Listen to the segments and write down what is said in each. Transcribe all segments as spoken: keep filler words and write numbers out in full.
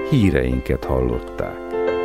híreinket hallották.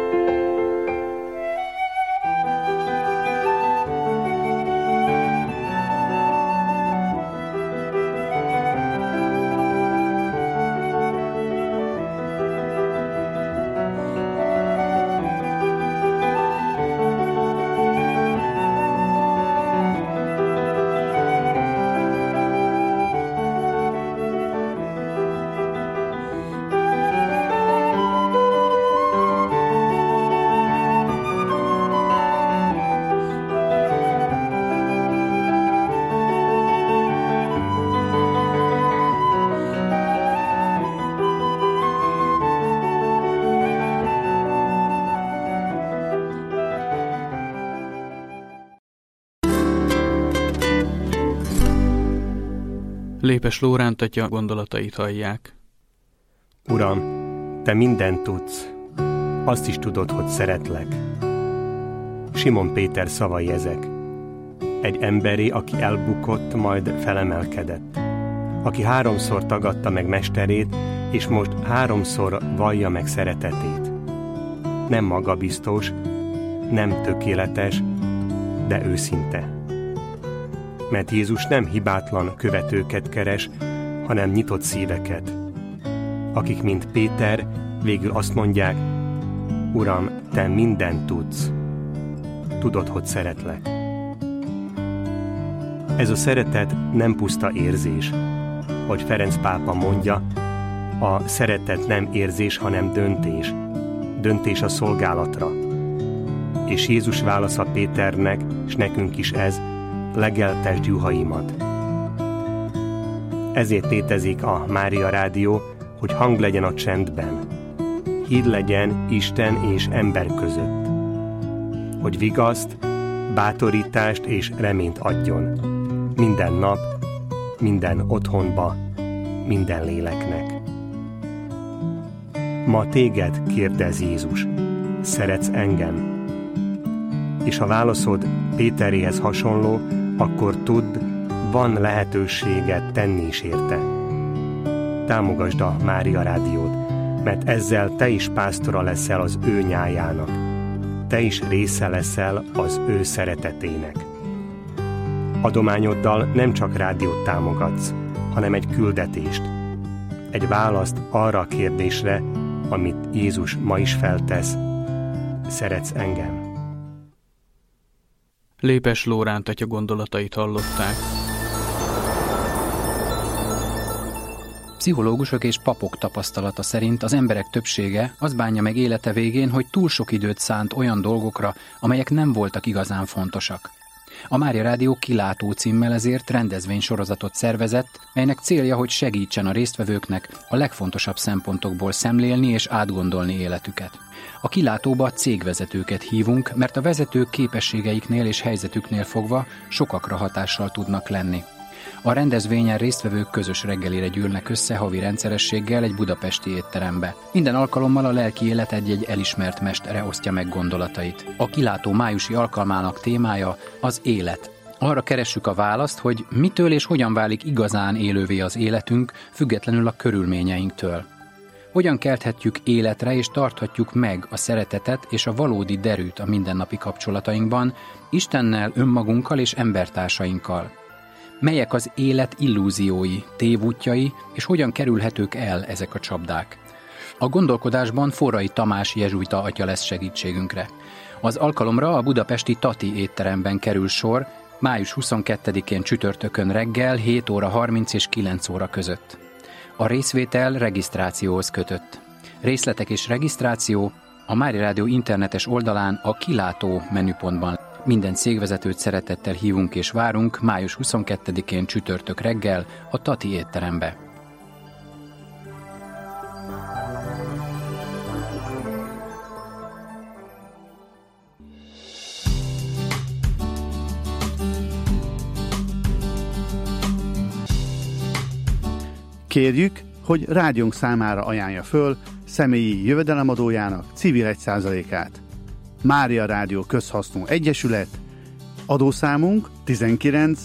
Lépes Lóránt atya gondolatait hallják. Uram, te mindent tudsz, azt is tudod, hogy szeretlek. Simon Péter szavai ezek. Egy emberé, aki elbukott, majd felemelkedett. Aki háromszor tagadta meg mesterét, és most háromszor vallja meg szeretetét. Nem magabiztos, nem tökéletes, de őszinte. Mert Jézus nem hibátlan követőket keres, hanem nyitott szíveket. Akik, mint Péter, végül azt mondják, Uram, te mindent tudsz. Tudod, hogy szeretlek. Ez a szeretet nem puszta érzés. Hogy Ferenc pápa mondja, a szeretet nem érzés, hanem döntés. Döntés a szolgálatra. És Jézus válasza Péternek, s nekünk is ez, legeltesd juhaimat. Ezért létezik a Mária Rádió, hogy hang legyen a csendben. Híd legyen Isten és ember között. Hogy vigaszt, bátorítást és reményt adjon. Minden nap, minden otthonba, minden léleknek. Ma téged kérdez Jézus, szeretsz engem? És ha válaszod Péteréhez hasonló, akkor tudd, van lehetőséged tenni is érte. Támogasd a Mária Rádiót, mert ezzel te is pásztora leszel az ő nyájának. Te is része leszel az ő szeretetének. Adományoddal nem csak rádiót támogatsz, hanem egy küldetést. Egy választ arra a kérdésre, amit Jézus ma is feltesz. Szeretsz engem? Lépes Lóránt atya gondolatait hallották. Pszichológusok és papok tapasztalata szerint az emberek többsége az bánja meg élete végén, hogy túl sok időt szánt olyan dolgokra, amelyek nem voltak igazán fontosak. A Mária Rádió Kilátó címmel ezért rendezvénysorozatot szervezett, melynek célja, hogy segítsen a résztvevőknek a legfontosabb szempontokból szemlélni és átgondolni életüket. A Kilátóba cégvezetőket hívunk, mert a vezetők képességeiknél és helyzetüknél fogva sokakra hatással tudnak lenni. A rendezvényen résztvevők közös reggelire gyűlnek össze havi rendszerességgel egy budapesti étterembe. Minden alkalommal a lelki élet egy-egy elismert mestere osztja meg gondolatait. A Kilátó májusi alkalmának témája az élet. Arra keressük a választ, hogy mitől és hogyan válik igazán élővé az életünk, függetlenül a körülményeinktől. Hogyan kelthetjük életre és tarthatjuk meg a szeretetet és a valódi derűt a mindennapi kapcsolatainkban, Istennel, önmagunkkal és embertársainkkal. Melyek az élet illúziói, tévútjai, és hogyan kerülhetők el ezek a csapdák? A gondolkodásban Forrai Tamás jezsuita atya lesz segítségünkre. Az alkalomra a budapesti Tati étteremben kerül sor, május huszonkettedikén csütörtökön reggel hét óra harminc és kilenc óra között. A részvétel regisztrációhoz kötött. Részletek és regisztráció a Mária Rádió internetes oldalán a Kilátó menüpontban. Minden cégvezetőt szeretettel hívunk és várunk május huszonkettedikén csütörtök reggel a Tati étterembe. Kérjük, hogy rádiónk számára ajánlja föl személyi jövedelemadójának civil egy százalékát. Mária Rádió Közhasznú Egyesület, adószámunk tizenkilenc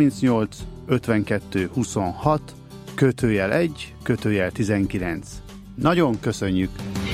harmincnyolc ötvenkettő huszonhat, kötőjel egy, kötőjel tizenkilenc. Nagyon köszönjük!